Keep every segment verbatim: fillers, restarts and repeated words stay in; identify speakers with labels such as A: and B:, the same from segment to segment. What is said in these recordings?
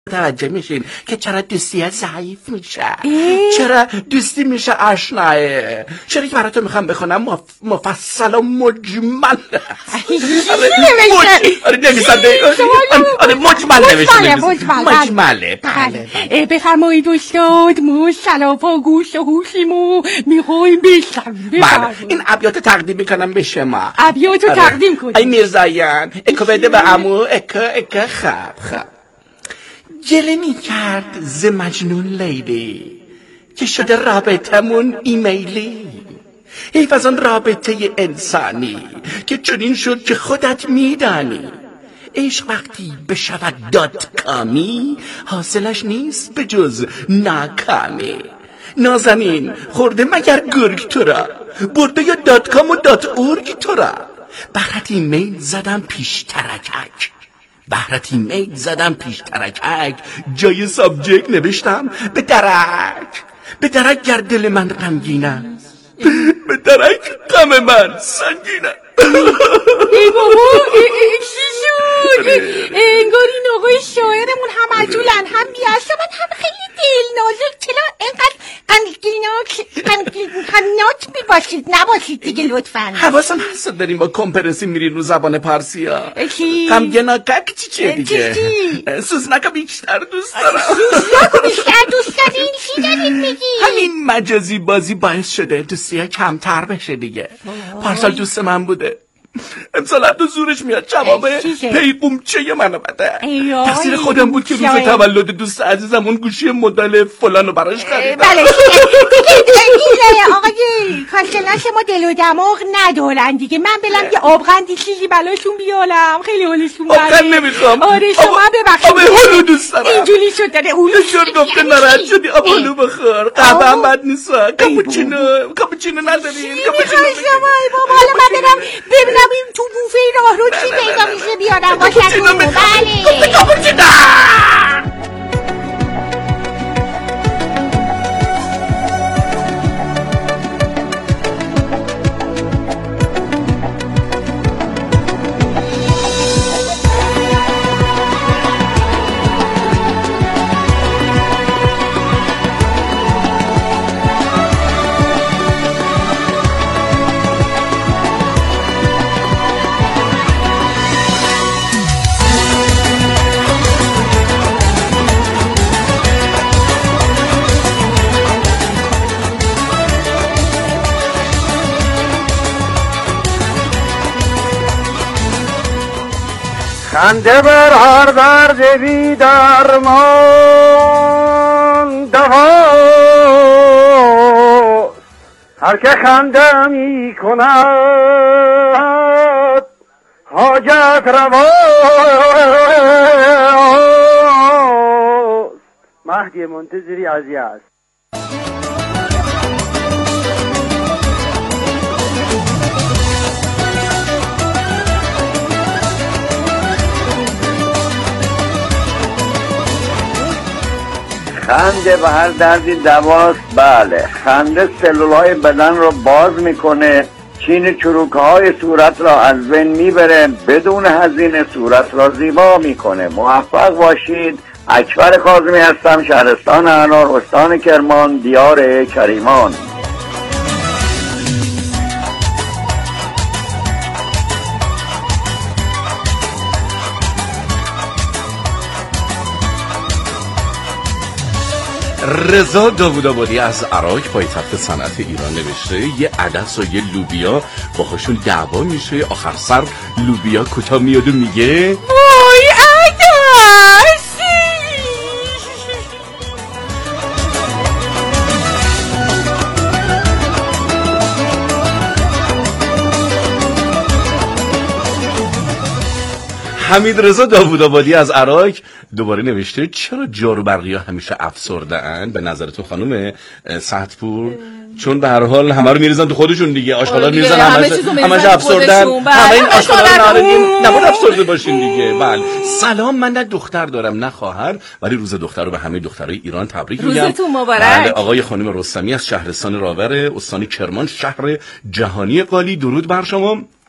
A: توجه میشین که چرا دوستی ضعیف میشه، چرا دوستی میشه آشناه، چرا که براتون میخوام بخونم مف... مفصل و مجمل. آره نویسنده آره مجمل نوشته مجمله.
B: بله بفرمایید استاد، ما سلاف و گوش و هوشیمو میخوایم بشنویم.
A: بله این ابیات تقدیم میکنم به شما.
B: ابیاتو تقدیم کنید.
A: ای میرزایان اکو بده به عمو اکو اکو خب خب. گله می کرد ز مجنون لیلی که شده رابطمون ایمیلی. حیف از آن رابطه انسانی که چنین شد که خودت میدانی. عشق وقتی بشود دات کامی حاصلش نیست به جز ناکامی. نازنین خورده مگر گرگ تو را، برده یا دات کام و دات اورگ تو را. بهرت ایمیل زدم پیش ترکک، بهرت ایمیل زدم پیش ترکک، جای سابجکت نوشتم به درک. به درک گر دل من غمگین است، به درک غم من سنگین است.
B: ای بابا چی شد؟ انگار این آقای شاعرمون هم عجولن هم بی‌اعصابن هم خیلی دلنازک. چرا اینقدر غمناک میباشید؟ نباشید دیگه لطفاً.
A: حواسم هست داریم با کمپرنسی میرین رو زبان پارسی ها.
B: چی؟
A: غمگناکک چی چیه دیگه؟ سوزناکا بیشتر دوست دارم.
B: سوزناکا بیشتر دوست دارین؟ چی دارین میگی؟
A: همین مجازی بازی باعث شده دوستی ها کمتر بشه دیگه. پارسال دوست من بوده، امسال حتی زورش میاد جواب پیغومچه منو بده. تقصیر خودم بود که روز تولد دوست عزیزم اون گوشی مدل فلانو براش خریدم.
B: بله دیگه آقای کاشناش ما دل و دماغ ندارن دیگه. من بلم یه آبغندی چیزی بلاشون بیالم، خیلی حالشون بده.
A: آبغند نمیخوام.
B: آره شما ببخشید.
A: آب هلو دوست دارم.
B: اینجوری شد داره هلو
A: شد گفته ناراحت شدی آب هلو بخور. قهوه هم بد نیست. کاپوچینو کاپوچینو ندارین؟ کاپوچینو
B: بابا حالا من برم ببینم این تو بوفه راه رو چی پیدا میشه بیارم باشتون. بله
A: کاپوچینو.
C: خنده بر هر درد بی درمان دوا، هر که خنده می کند حاجت رواست. مهدی منتظری عزیز است.
D: خنده به هر دردی دواست. بله خنده سلولهای بدن رو باز میکنه، چین چروکه های صورت را از بین میبره، بدون هزینه صورت را زیبا میکنه. موفق باشید. اکبر کاظمی هستم، شهرستان انار، استان کرمان، دیار کریمان.
A: رضا داوودآبادی از عراق پایتخت صنعت ایران نوشته یه عدس و یه لوبیا باهاشون دعوا میشه، آخر سر لوبیا کجا میاد و میگه
B: وای عدس.
A: حمید رضا داوودآبادی از عراق دوباره نوشته چرا جارو برقی ها همیشه افسرده ان؟ به نظرتون خانم سعدپور؟ چون به هر حال همه رو میریزن تو خودشون دیگه. آشغالا رو میریزن همش افسردن. همه این آشغالا رو نباید افسرده باشین دیگه. بله سلام، من نه دختر دارم نه خواهر، ولی روز دختر رو به همه دخترای ایران تبریک میگم.
B: روزتون مبارک.
A: بله آقای خانم رستمی از شهرستان راور استان کرمان، شهر جهانی قالی، درود بر شما.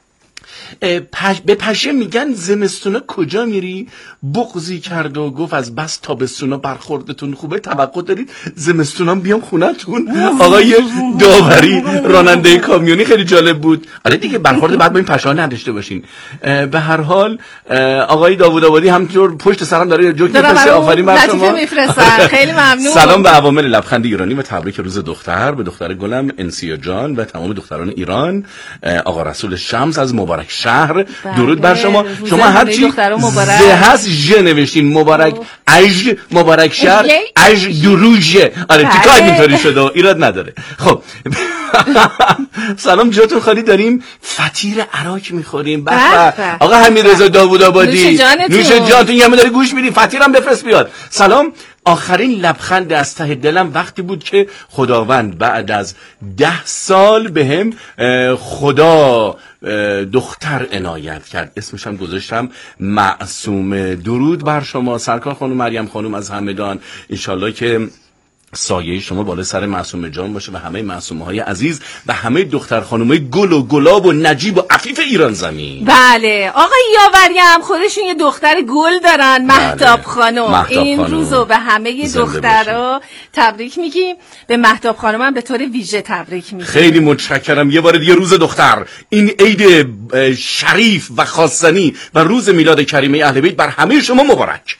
A: پش... به پشه میگن زمستونا کجا میری؟ بغضی کرد و گفت از بس تابستونا برخوردتون خوبه توقع دارید زمستونا بیام خونتون. آقای داوری راننده کامیونی خیلی جالب بود. آره دیگه برخورد بعد با این پشه ها نداشته باشین. به هر حال آقای داوود آبادی همینطور پشت سرم داره جوک میفرسته. آفرین بر شما.
B: خیلی ممنون.
A: سلام به عوامل لبخند ایرانی و تبریک روز دختر به دختر گلم انسیا جان و تمام دختران ایران. آقا رسول شمس از مبارک شهر درود بر شما. شما هرچی زه هست ژ نوشتین مبارک اج مبارک شهر اج دروژه. آره تیکای اینطوری شده ایراد نداره. خب سلام جاتون خالی داریم فطیر عراق میخوریم. آقا حمیدرضا داوود آبادی نوش جانتون یه داری گوش میدی فطیرم بفرست بیاد. سلام. آخرین لبخند از ته دلم وقتی بود که خداوند بعد از ده سال به هم خدا دختر عنایت کرد. اسمش هم گذاشتم معصومه. درود بر شما سرکار خانم مریم خانم از همدان. انشالله که سایه شما بالا سر معصومه جان باشه و همه معصومه های عزیز و همه دختر خانومه گل و گلاب و نجیب و عفیف ایران زمین.
B: بله آقای یاوری هم خودشون یه دختر گل دارن. مهتاب بله. خانم مهتاب این خانم. روزو به همه دخترها تبریک میگیم. به مهتاب خانم هم به طور ویژه تبریک میگیم.
A: خیلی متشکرم. یه بار دیگه روز دختر این عید شریف و خواستنی و روز میلاد کریمه اهل بیت بر همه شما مبارک.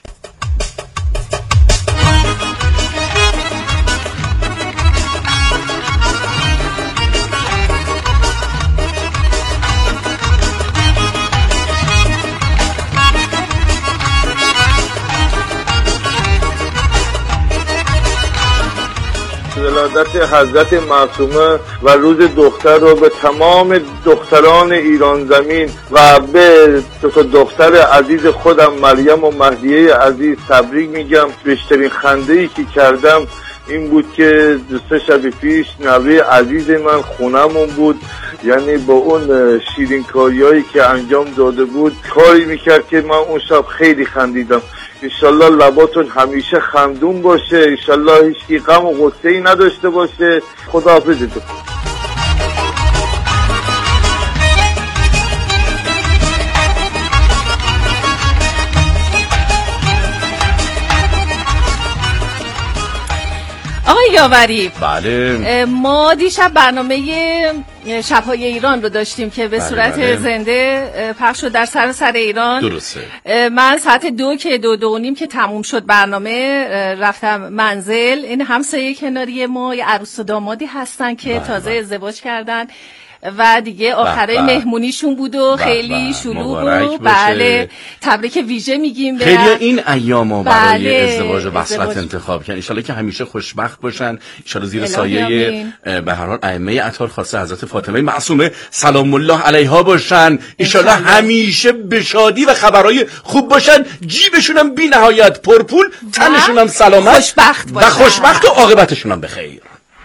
E: ولادت حضرت معصومه و روز دختر رو به تمام دختران ایران زمین و به دو تا دختر عزیز خودم مریم و مهدیه عزیز تبریک میگم. بیشترین خنده‌ای که کردم این بود که دو سه شب پیش نوه عزیز من خونمون بود، یعنی با اون شیرینکاریایی که انجام داده بود کاری میکرد که من اون شب خیلی خندیدم. انشالله لباتون همیشه خندون باشه، انشالله هیچکی غم و غصه‌ای نداشته باشه. خداحافظتون.
B: آقای یاوری
A: بله
B: ما دیشب برنامه شب‌های ایران رو داشتیم که به بله صورت بله. زنده پخش شد در سراسر ایران.
A: درسته.
B: من ساعت دو که دو دو نیم که تموم شد برنامه رفتم منزل. این همسایه کناری ما یه عروس و دامادی هستن که بله تازه بله. ازدواج کردن و دیگه آخرای مهمونیشون بود و خیلی شلوغ و بله تبریک ویژه میگیم.
A: خیلی این ایامو برای بله ازدواج و وصلت انتخاب کردن. ان شاءالله که همیشه خوشبخت باشن. ان شاءالله زیر سایه به هر حال ائمه اطهار خاصه حضرت فاطمه معصومه سلام الله علیها باشن. ان شاءالله همیشه به شادی و خبرای خوب باشن. جیبشون هم بی نهایت پرپول، تنشون هم سلامت
B: خوشبخت
A: و خوشبخت و عاقبتشون هم بخیر.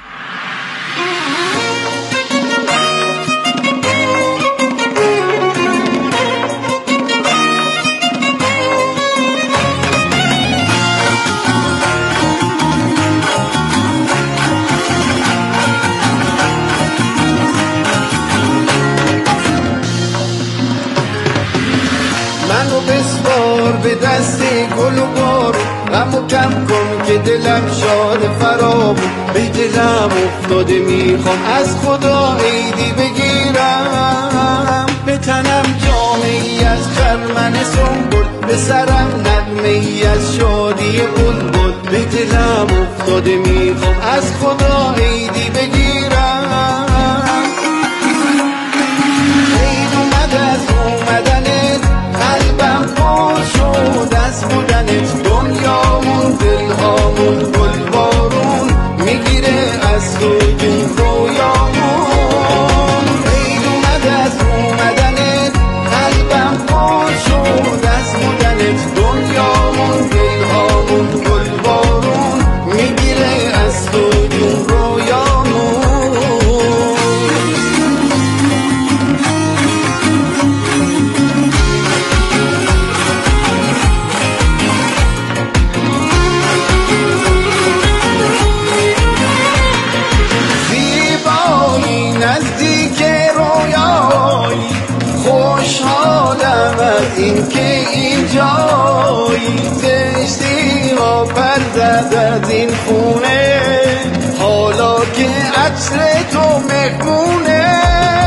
F: به دست گل و بارو غمو کم کن که دلم شاد فرامو به دلم افتاده میخوام از خدا عیدی بگیرم به تنم جامه ای از خرمن سنبل به سرم نغمه ای از شادی بلبل به دلم افتاده میخوام از خدا عیدی بگیرم عید اومد از اومدنت قلبم پر شد از بودنت دنیامون دلهامون گل بارون میگیره از تو جون رویامون عید اومد از اومدنت قلبم پر شد از بودنت دنیامون دلهامون گل بارون میگیره از تو جون رویامون زد از این خونه، حالا که عطر تو مهمونه.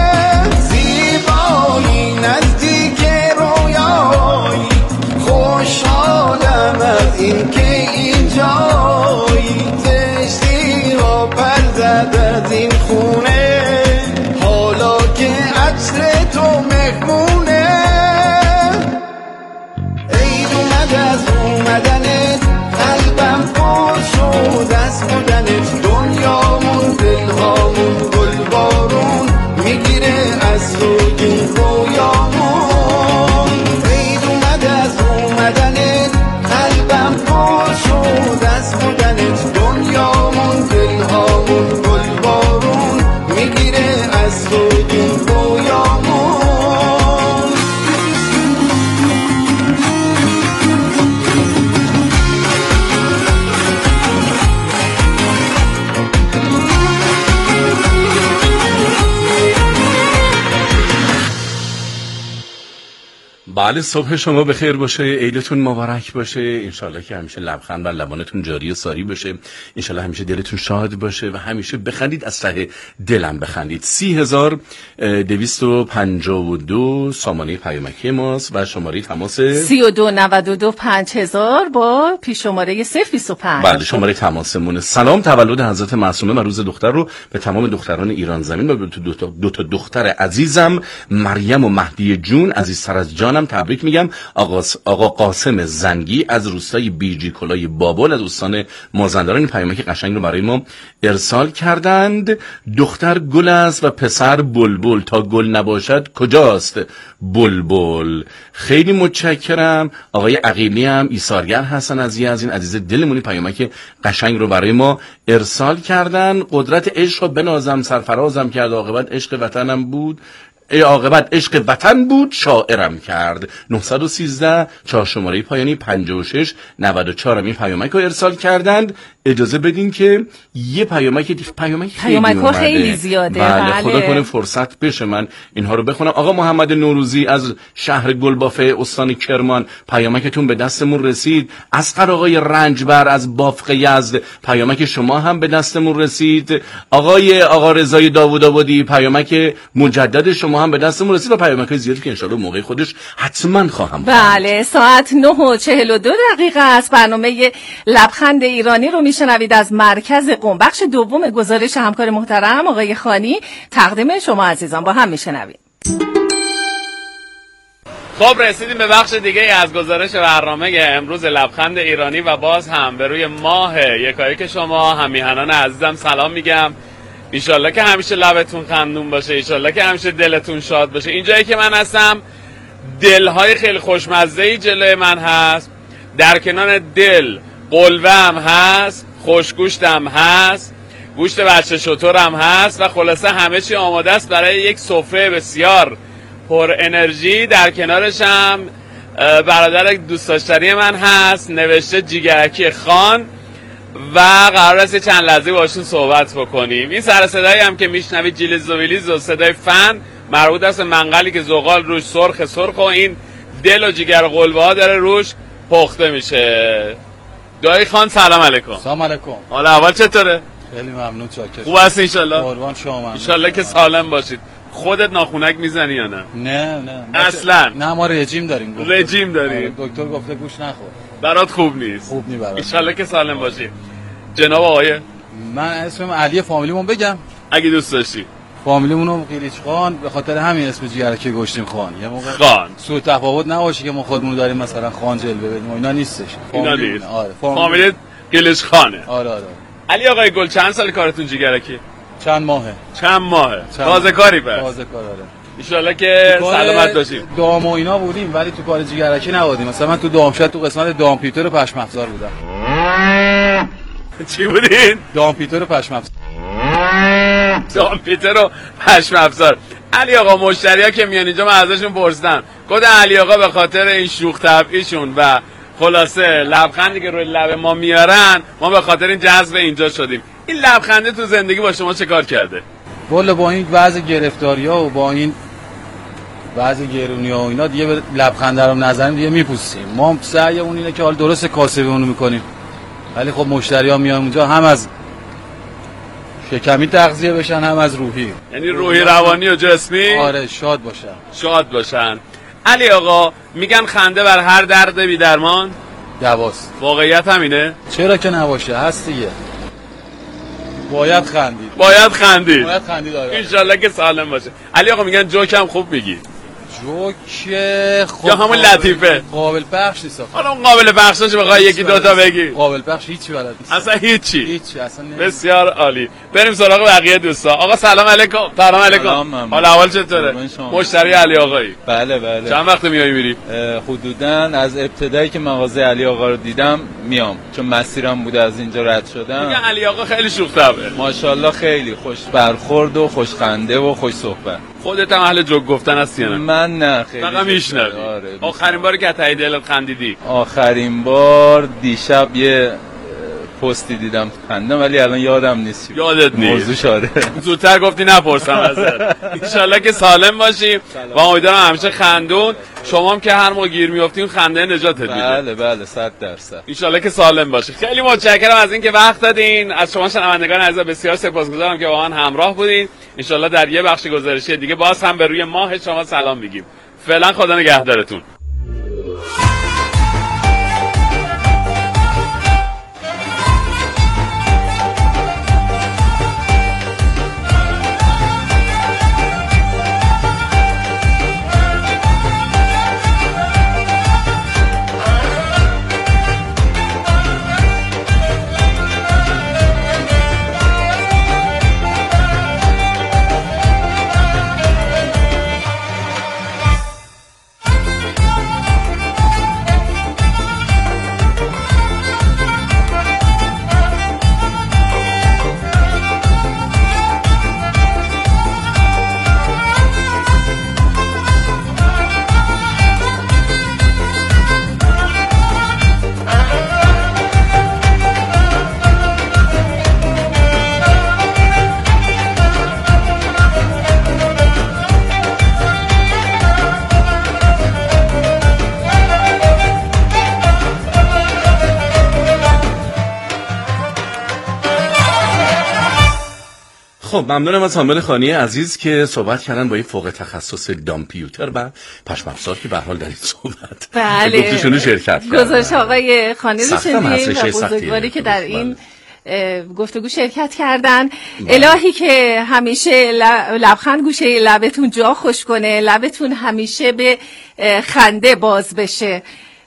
F: زیبایی نزدیک رویایی، خوشحالم از این که اینجایی. زشتی ها پر زد از این خونه، حالا که عطر تو مهمونه. عید اومد از اومدنت، قلبم پر شد از بودنت. دنیامون دلهامون گل بارون میگیره از تو این رویامون. عید اومد از اومدنت، قلبم پر شد از بودنت. دنیامون دلهامون گل بارون میگیره از تو این رویامون.
A: بله، صبح شما بخیر باشه، عیدتون مبارک باشه. انشالله که همیشه لبخند بر لبانتون جاری و ساری باشه. انشالله همیشه دلتون شاد باشه و همیشه بخندید، از ته دلم بخندید. سی هزار دویست و پنجاه و دو سامانه پیامکی ماست و شماره تماس
B: سی و دو نود و دو پنج هزار با پیش شماره صفر بیست و پنج.
A: بله، شماره تماسمونه. سلام تولد حضرت معصومه و روز دختر رو به تمام دختران ایران زمین و به دو تا, دو تا دختر عزیزم مریم و مهدی جون عزیزتر از جانم تبریک میگم. آقا آقا قاسم زنگی از روستای بیجی کلای بابل از استان مازندران این پیامک قشنگ رو برای ما ارسال کردند. دختر گل است و پسر بلبل، تا گل نباشد کجاست بلبل. خیلی متشکرم. آقای عقیلی هم ایثارگر هستن از یه از این عزیز دلمونی پیامک قشنگ رو برای ما ارسال کردن. قدرت عشق بنازم سرفرازم کرد، عاقبت عشق وطنم بود، ای عاقبت عشق وطن بود شاعرم کرد. نه یک سه چهار شماره پایانی پنجاه و شش نود و چهار این پیامک رو ارسال کردند. اجازه بدین که یه پیامک دیگه، پیامک خیلی اومده،
B: خیلی زیاده.
A: بله,
B: بله.
A: خدا کنه فرصت بشه من اینها رو بخونم. آقا محمد نوروزی از شهر گلبافه استان کرمان پیامکتون به دستمون رسید. اسقر آقای رنجبر از بافق یزد پیامک شما هم به دستمون رسید. آقای آقا رضای داوود آبادی پیامک مجدد شما هم به دستمون رسید و پیامک زیادی که ان شاءالله موقع خودش حتما خواهم.
B: بله، ساعت نه و چهل و دو دقیقه است. برنامه لبخند ایرانی رو میشنوید از مرکز قم. بخش دوم گزارش همکار محترم آقای خانی تقدیم شما عزیزان با هم میشنوید.
G: خب رسیدیم به بخش دیگه از گزارش برنامه امروز لبخند ایرانی و باز هم به روی ماه یکایی که شما همیهنان عزیزم سلام میگم. ایشالله که همیشه لبتون خندون باشه، ایشالله که همیشه دلتون شاد باشه. اینجایی که من هستم دلهای خیلی خوشمزه‌ای جلوی من هست، در کنار دل قلوه هم هست، خوشگوشتم هست، گوشت بچه شترم هست و خلاصه همه چی آماده است برای یک سفره بسیار پر انرژی. در کنارش هم برادر دوست داشتنی من هست، نوشته جیگرکی خان و قرار است چند لحظه باشون صحبت بکنیم. این سر صدایی هم که میشنوید جیلیز و ویلیز و صدای فن مربوط است به منقلی که زغال روش سرخ سرخ و این دل و جیگر و قلبه ها داره روش پخته میشه. دایی خان سلام علیکم.
H: سلام علیکم.
G: حالا اول چطوره؟
H: خیلی ممنون، چاکرم.
G: خوب هست انشالله؟
H: قربان شما.
G: انشالله که سالم باشید. خودت ناخونک میزنی یا نه؟
H: نه نه
G: اصلا
H: نه، ما رژیم داریم. گفت.
G: رژیم داریم.
H: دکتر گفته گوش نخور.
G: برات خوب نیست.
H: خوب نی برات.
G: انشالله که سالم باشی. جناب آقای
H: من اسمم علی، فامیلیمون بگم
G: اگه دوست داشتی.
H: فامیلیمونو قیلیچ خان، به خاطر همین اسم جیگرکی گشتیم خان. یه موقع
G: خان
H: سوء تفاوت نباشه که ما خودمون داریم مثلا خان جلوه بدیم، اینا نیستش.
G: اینا نیست.
H: آره
G: فامیل قیلیچ خانه.
H: آره آره.
G: علی آقای گل چند سال کارتون جیگرکی؟
H: چند ماهه.
G: چند ماهه. تازه کاری بس.
H: تازه کار آره.
G: ان شاءالله که سلامت باشیم.
H: دام و اینا بودیم ولی تو کار جیگرکی نبودیم. مثلا من تو دامشد تو قسمت دام پیتر و پشم افزار بودم.
G: چی بودین؟
H: دام پیتر و پشم افزار.
G: دام پیتر و پشم افزار. علی آقا مشتریا که میان اینجا من ازشون پرسیدم، گفتن علی آقا به خاطر این شوخ طبعیشون و خلاصه لبخندی که روی لب ما میارن ما به خاطر این جذب اینجا شدیم. این لبخنده تو زندگی با شما چه کار کرده؟
H: والا با این وضع گرفتاری‌ها و با این وضع گرونی‌ها و اینا دیگه لبخنده رو نزنیم دیگه میپوسیم. ما سعیمون اینه که حال درست کاسبمون رو میکنیم، ولی خب مشتری ها میان اونجا هم از شکمی تغذیه بشن هم از روحی،
G: یعنی روحی روانی و جسمی.
H: آره شاد باشن
G: شاد باشن. علی آقا میگن خنده بر هر درد بی درمان
H: دواست.
G: واقعیت همینه؟
H: چرا که نباشه، هست دیگه. باید خندید
G: باید خندید
H: باید خندید آره.
G: انشالله که سالم باشه. علی آقا میگن جوک هم خوب میگی.
H: جوک خب
G: یا همون لطیفه
H: قابل پخش نیست.
G: حالا اون قابل پخشش بخوای یکی دوتا بگی.
H: قابل پخش هیچی بلد نیست
G: اصلا هیچی
H: هیچی اصلا نه.
G: بسیار عالی. بریم سراغ بقیه دوستا. آقا سلام علیکم. سلام علیکم. حال احوال چطوره؟ مشتری علی آقایی؟
I: بله بله.
G: چند وقت میای میری؟
I: حدوداً از ابتدایی که مغازه علی آقا رو دیدم میام، چون مسیرم بوده از اینجا رد شدم.
G: میگن علی آقا خیلی شوخ طبعه.
I: ماشاءالله خیلی خوش برخورد و خوش خنده و خوش صحبت.
G: خودت هم اهل جوک گفتن هستی نه؟
I: من نه خیلی.
G: فقط میشنوی.
I: آره.
G: آخرین باری که تایید دلت خندیدی؟
I: آخرین بار دیشب یه پستی دیدم خندم، ولی الان یادم نیست.
G: یادت نیست؟
I: موضوع شده.
G: زودتر گفتی نپرسم ازت. انشالله که سالم باشی و امیدوارم همیشه خندون. شما هم که هر موقع گیر میافتین خنده نجاتت میده.
I: بله بله صد درصد.
G: انشالله که سالم باشی. خیلی متشکرم از اینکه وقت دادین. از شما شنوندگان عزیز بسیار سپاسگزارم که با من همراه بودین. انشالله در یه بخش گزارشی دیگه باز هم به روی ماه شما سلام میگیم. فعلا خدا نگهدارتون.
A: خب ممنونم از حامد خانی عزیز که صحبت کردن با این فوق تخصص دامپیوتر و پشم افزار که به هر حال در این صحبت
B: بله
A: گفتشون شرکت کردن.
B: گزارش آقای خانی رو شنیدیم و بزرگواری که در
A: بله.
B: این گفتگو شرکت کردن. الهی که همیشه لبخند گوشه لبتون جا خوش کنه، لبتون همیشه به خنده باز بشه.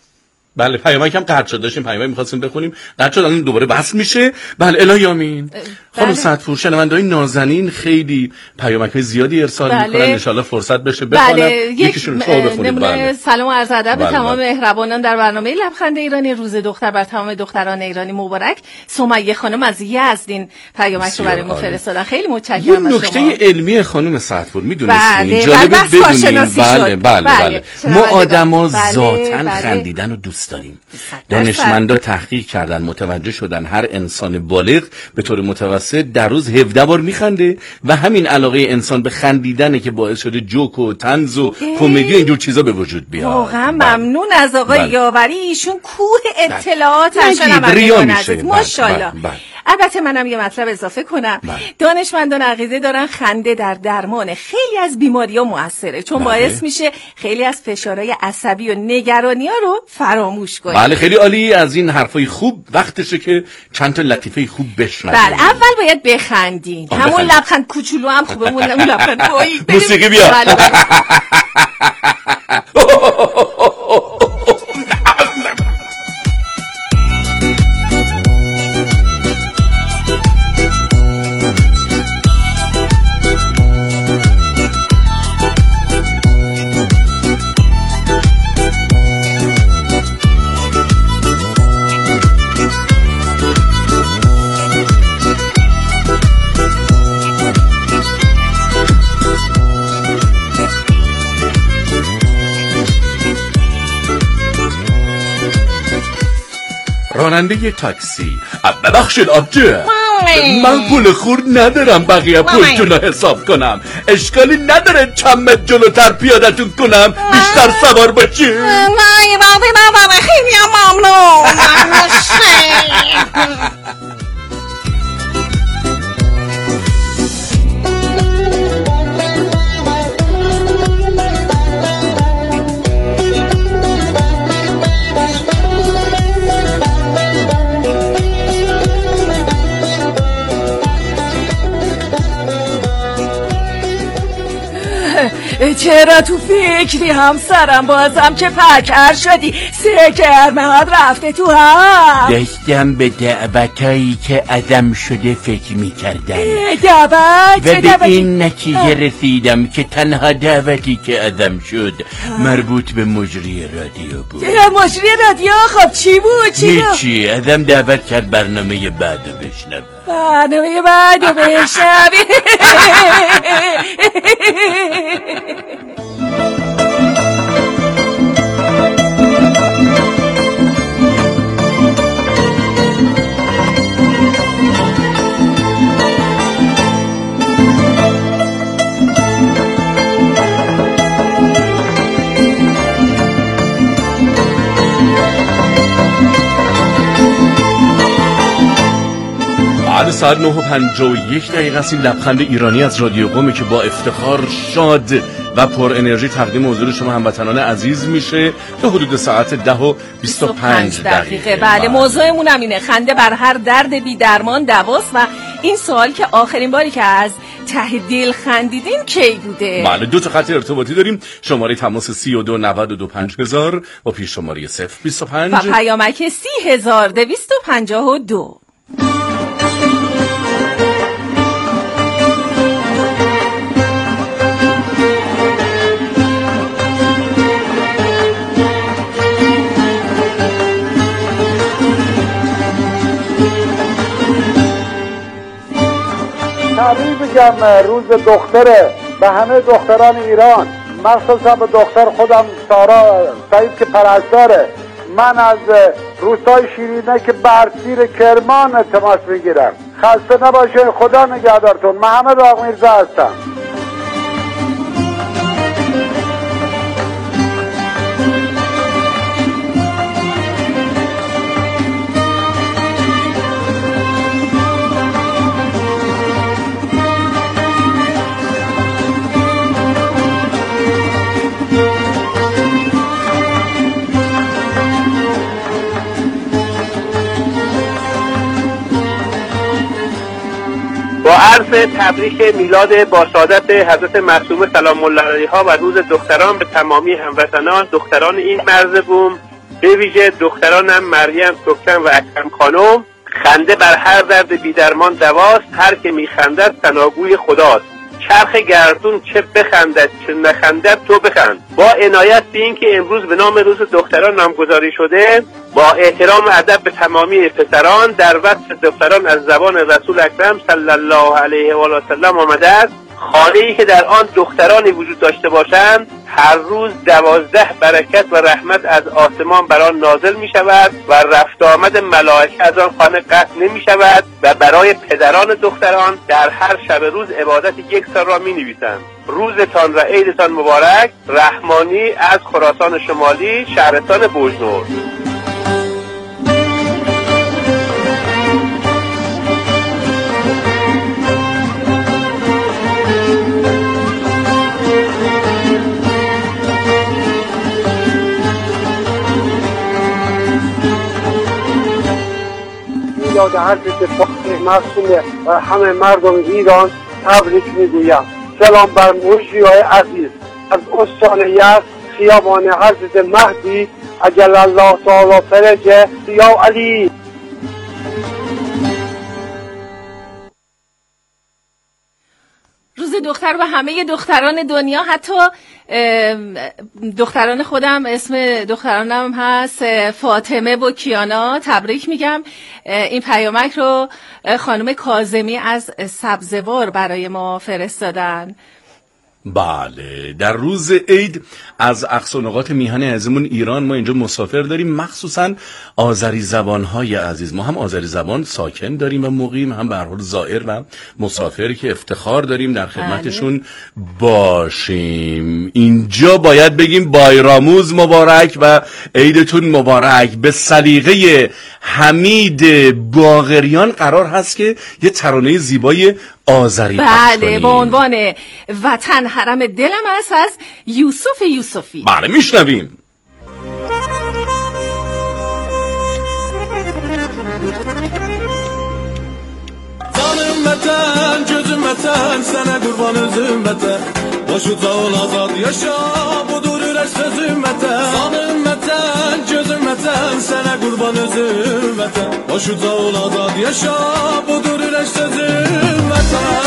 A: بله پیامک هم قطع شد، داشتیم پیامک می‌خواستیم بخونیم قطع شد، الان دوباره بس میشه. بله الهی آمین. خانم صدپور شنونده‌های نازنین خیلی پیامک‌های زیادی ارسال
B: بله.
A: می‌کنن، ان شاءالله فرصت بشه بخونم.
B: بله.
A: یکیشون رو بخونید.
B: بله. سلام و عرض ادب به
A: بله.
B: تمام مهربانان در برنامه لبخند ایرانی. روز دختر بر تمام دختران ایرانی مبارک. سمیه خانم از یزدین پیامک رو برای ما فرستادن. خیلی متشکرم از شما.
A: نکته علمی خانم صدپور میدونستین
B: بله.
A: جالبه بدونین.
B: بله
A: بله بله ما آدما
B: بله.
A: ذاتاً
B: بله.
A: خندیدن رو دوست داریم. دانشمندا تحقیق کردن متوجه شدن هر انسان بالغ به طور متوسط در روز هفده بار میخنده و همین علاقه انسان به خندیدنه که باعث شده جوک و طنز و کمدی اینجور چیزا به وجود بیاد.
B: واقعا ممنون از آقای
A: بله.
B: یاوری، ایشون کوه اطلاعات
A: بله.
B: شنوندگان عزیز.
A: بله.
B: ماشاءالله.
A: بله. بله.
B: البته منم یه مطلب اضافه کنم.
A: بله.
B: دانشمندان عقیده دارن خنده در درمان خیلی از بیماری‌ها موثره، چون
A: بله.
B: باعث میشه خیلی از فشارهای عصبی و نگرانی‌ها رو فراموش کنیم.
A: بله خیلی عالی. از این حرفای خوب وقتشه که چند تا لطیفه خوب بشنویم.
B: بله اول باید بخندین. همون لبخند کوچولو هم خوبه، اون لبخند تویی.
A: موسیقی بیا.
B: بله بله.
A: راننده تاکسی ببخشید آبجه من پول خورد ندارم بقیه پولتون رو حساب کنم. اشکالی نداره چند متر جلوتر پیادتون کنم بیشتر سوار باشی؟
J: نه ایرادی نداره، خیلی ممنون.
B: چرا تو فکری همسرم بازم که پکر شدی؟ سه کرمت رفته تو هم.
A: داشتم به دعوتایی که عدم شده فکر می کردم
B: دعوت؟
A: و به این نتیجه رسیدم که تنها دعوتی که عدم شد مربوط به مجری رادیو بود.
B: مجری رادیو؟ خب چی بود؟ چی بود؟
A: هیچی، عدم دعوت کرد برنامه بعدو بشنم.
B: برنامه بعدو بشنم.
A: بعد ساعت نه و پنجاه و یک دقیقه است. این لبخند ایرانی از رادیو قومی که با افتخار شاد و پر انرژی تقدیم حضور شما هموطنان عزیز میشه تا حدود ساعت ده و بیست و پنج دقیقه.
B: بله، موضوعمون هم اینه، خنده بر هر درد بی درمان دواست. و این سوال که آخرین باری که از ته دل خندیدین کی بوده؟
A: بله، دو تا خط ارتباطی داریم، شماره تماس سی و دو نود و دو پنج هزار و پیش شماره صفر بیست و پنج
B: و پیامک سی هزار دویست و پنجاه و دو.
C: تبریک میگم روز دختره به همه دختران ایران، مخصوصا به دختر خودم سارا سعید که پرستاره. من از روستای شیرینه که برسیر کرمان تماس میگیرم. خسته نباشه، خدا نگهدارتون. محمد آقا میرزا هستم.
K: با عرض تبریک میلاد با سعادت حضرت معصومه سلام الله علیها و روز دختران به تمامی هموطنان، دختران این مرز بوم، به ویژه دخترانم مریم، سکن و اکرم خانم. خنده بر هر درد بیدرمان دواست، هر که میخندد ثناگوی خداست. چرخ گردون چه بخندد چه نخندد تو بخند. با عنایت به این که امروز به نام روز دختران نامگذاری شده، با احترام و ادب به تمامی پسران، در وصف دختران از زبان رسول اکرم صلی الله علیه و آله و سلم آمده است: خانه‌ای که در آن دخترانی وجود داشته باشند، هر روز دوازده برکت و رحمت از آسمان بر آن نازل می شود و رفت آمد ملائکه از آن خانه قطع نمی شود و برای پدران دختران در هر شب روز عبادت یک سال را می نویسند. روزتان و عیدتان مبارک. رحمانی از خراسان شمالی، شهرستان بوجنور.
C: یاد هر اتفاق معصومه و همه مردم ایران تبریک میگویم. سلام بر مجریای عزیز از استان یزد، خیابان حضرت مهدی عجل الله تعالی فرجه، یا علی.
B: روز دختر و همه دختران دنیا، حتی دختران خودم، اسم دخترانم هست فاطمه و کیانا، تبریک میگم. این پیامک رو خانم کاظمی از سبزوار برای ما فرستادن.
A: بله، در روز عید از اقصا نقاط میهن عزیزمون ایران ما اینجا مسافر داریم، مخصوصا آذری زبان‌های عزیز. ما هم آذری زبان ساکن داریم و مقیم، هم به هر حال زائر و مسافر که افتخار داریم در خدمتشون باشیم. اینجا باید بگیم بایراموز مبارک و عیدتون مبارک. به سلیقه حمید باقریان قرار هست که یه ترانه زیبای آذری پخش کنیم.
B: بله، با عنوان وطن حرم دلم است از یوسف یوسفی.
A: بله، میشنویم.
F: Canım vətən, gözüm vətən, sənə qurban özüm vətən. Boşu sağol azad yaşa, budur ürək sözüm vətən. Canım vətən, gözüm vətən, sənə qurban özüm vətən. Boşu sağol azad yaşa, budur ürək sözüm vətən.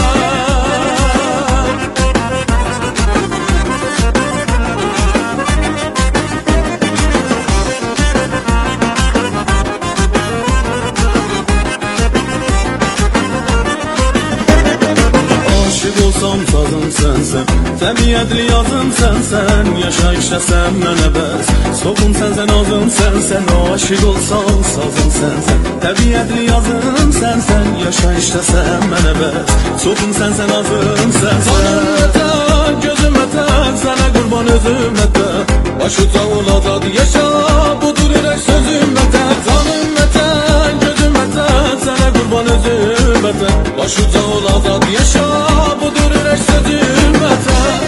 F: Aşık olsam sazım sensen, təbiətli yazım sensen. Yaşa işləsəm mənə bəs, soğum sensen azım sensen. Aşık olsam sazım sensen, təbiətli yazım sensen. Yaşa işləsəm mənə bəs, soğum sensen azım sensen. Canım vətən, gözüm vətən, sənə qurban özüm vətən. Başı sağol azad yaşa, budur ürək sözüm vətən. Canım vətən, gözüm vətən, sənə qurban özüm vətən. Başı sağol azad yaşa, budur ürək sözüm vətən.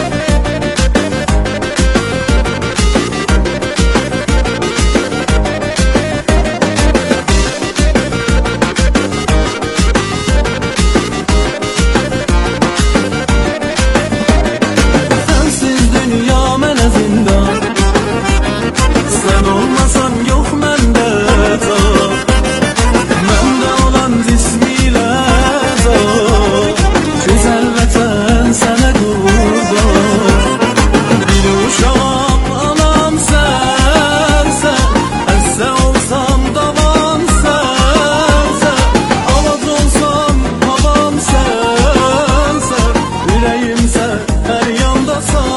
F: Sensiz dünya mənə zindan, sən olmasan yox məndə tar. Məndə olan cismilə zar, güzel vətən sənə qurban. Bir uşağım anam sənsən, əsə olsam davam sənsən. Avaz olsam havam sənsən, ürəyim sən hər yandasan.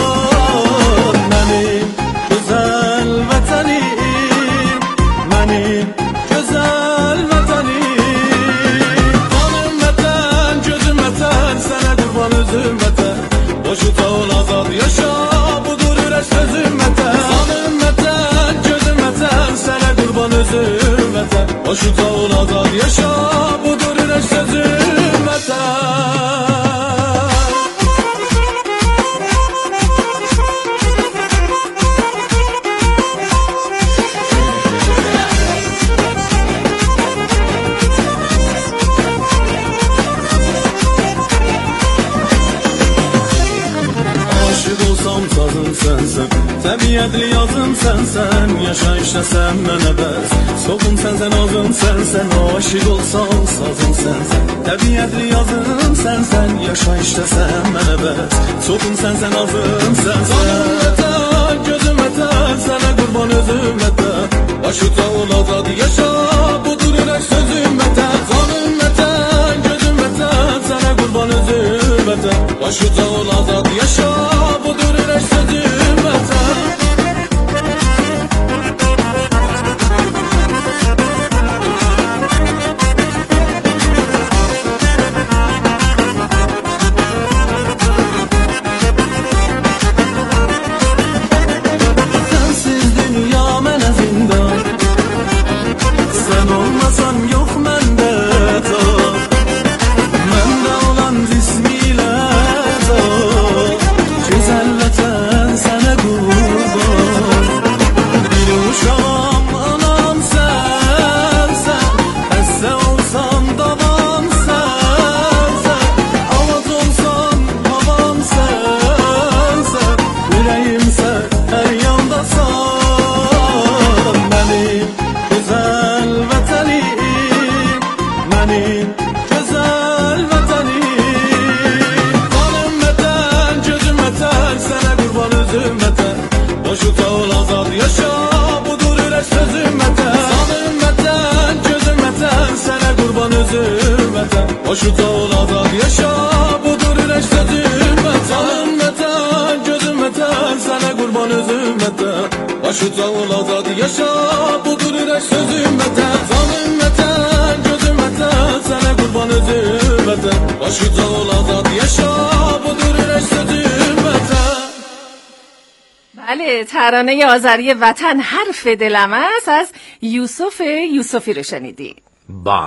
F: Mənim gözəl vətənim, mənim gözəl vətənim. Canım vətən, gözüm vətən, sənə qurban özüm vətən. Boşu sağol azad yaşa, budur ürək sözüm vətən. Canım vətən, gözüm vətən, sənə qurban özüm vətən. Boşu sağol azad yaşa, budur ürək sözüm vətən. Aşık olsam sazım sensen, təbiətli yazım sensen. Yaşa işləsəm mənə bəs, soğum sensen azım sensen. Aşık olsam sazım sensen, təbiətli yazım sensen. Yaşa işləsəm mənə bəs, soğum sensen azım sensen. Canım vətən, gözüm vətən, sənə qurban özüm vətən. Başı sağol azad yaşa, budur ürək sözüm vətən. Canım vətən, gözüm vətən, sənə qurban özüm vətən. Başı sağol azad yaşa, budur ürək sözüm vətən. Sensiz dünya mənə zindan, sən olmasan yox məndə tar. Məndə olan cismilə zar, güzel vətən sənə qurban. Bir uşağım anam sənsən, əsə olsam davam sənsən. Avaz olsam havam sənsən, ürəyim sən hər yandasan. Mənim gözəl vətənim, mənim gözəl vətənim. Canım vətən, gözüm vətən, sənə qurban özüm vətən. Boşu sağol azad yaşa, budur ürək sözüm vətən. Canım vətən, gözüm vətən, sənə qurban özüm vətən. Boşu sağol azad yaşa, budur ürək sözüm vətən. Başı davul azad yaşa budur sözüm vətən Canım vətən, gözüm vətən Sənə qurban özüm vətən Başı davul azad yaşa budur sözüm vətən
B: بله ترانه آذری وطن حرف دلم است از یوسف یوسفی رو شنیدی.
A: با